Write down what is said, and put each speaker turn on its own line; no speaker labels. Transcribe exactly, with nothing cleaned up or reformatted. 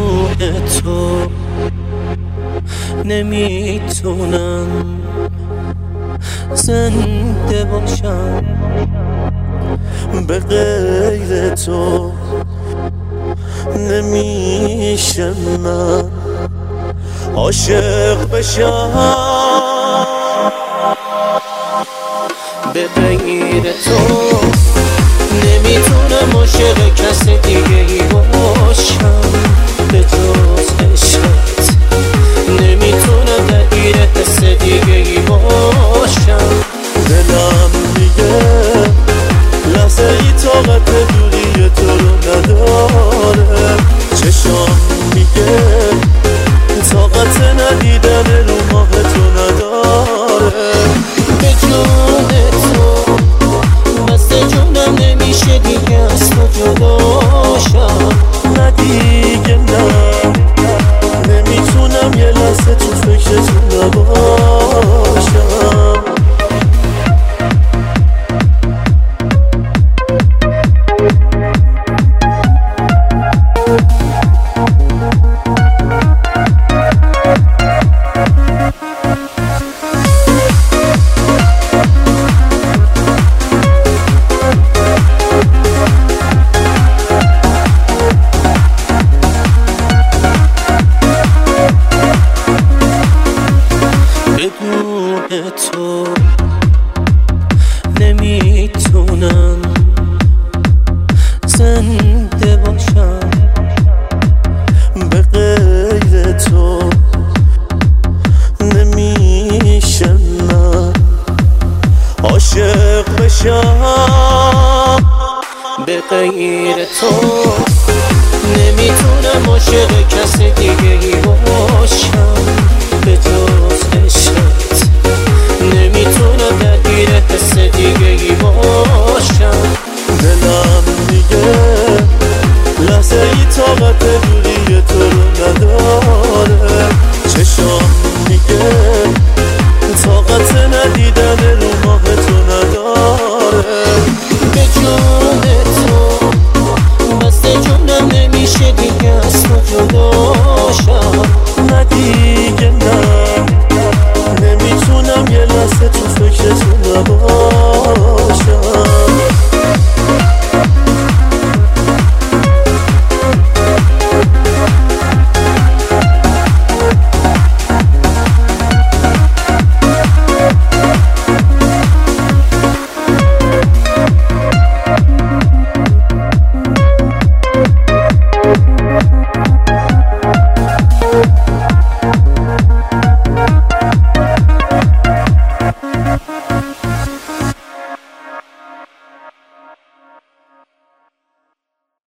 تو نمیتونم زنده باشم به غیر تو، نمیشه من عاشق بشم به غیر تو، نمیتونم عاشق کس دیگه ای باشم به جز عشقت، نمیتونم درگیر حس دیگه ای باشم. دلم میگه لحظه ای طاقت دوری تو رو نداره، چشام میگه طاقت ندیدن رو ماه تو نداره. به جون تو بست جونم نمیشه دیگه از تو جداشم، نه دیگه نه، نمیتونم یه لحظه تو فکرتون نباشم. تو نمیتونم زنده باشم به غیر تو، نمیشه من عاشق بشم به غیر تو، نمیتونم عاشق کس دیگه ای باشم